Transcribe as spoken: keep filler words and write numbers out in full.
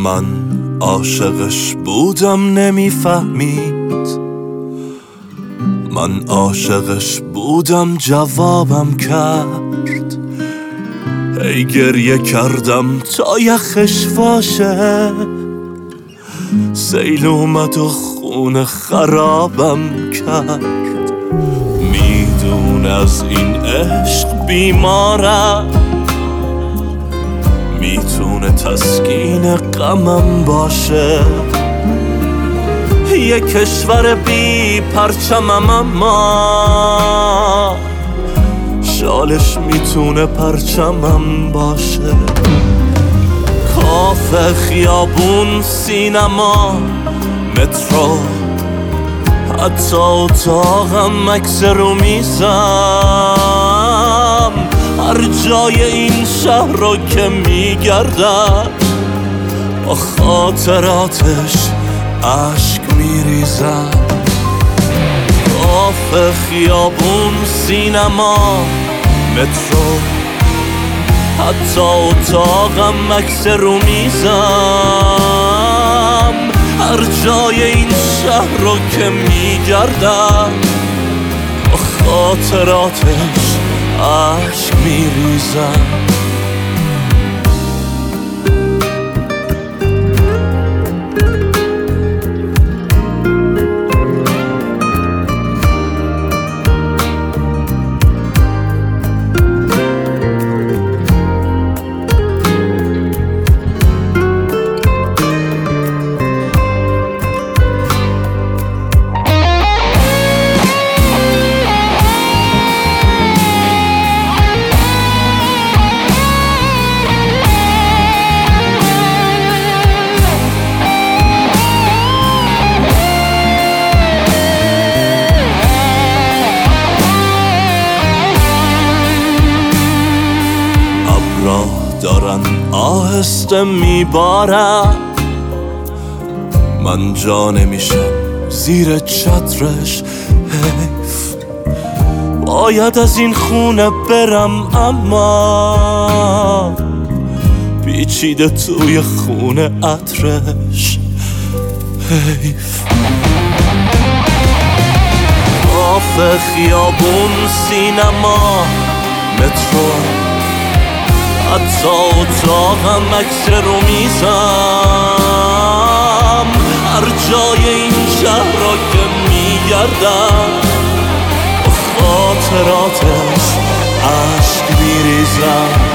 من عاشقش بودم نمیفهمید، من عاشقش بودم جوابم کرد. ای گریه کردم تا یخش واشه، سیل اومد و خونه خرابم کرد. میدون از این عشق بیمارم، میتونه تسکین غمم باشه. یه کشور بی پرچمم اما شالش میتونه پرچمم باشه. کافه، خیابون، سینما، مترو، حتی اتاقم، عکس رو میزم، هر جای این شهر رو که میگردم با خاطراتش عشق میریزم. کافه، خیابون، سینما، مترو، حتی اتاقم، عکس رو میزم، هر جای این شهر رو که میگردم با خاطراتش عشق میریزم. دارن آهسته میبارم، من جا نمیشم زیر چترش. حیف باید از این خونه برم، اما پیچیده توی خونه عطرش. حیف کافه، خیابون، سینما، مترو، حتی اتاقم، عکس رو میزم، هر جای این شهر را که میگردم با خاطراتش عشق میریزم.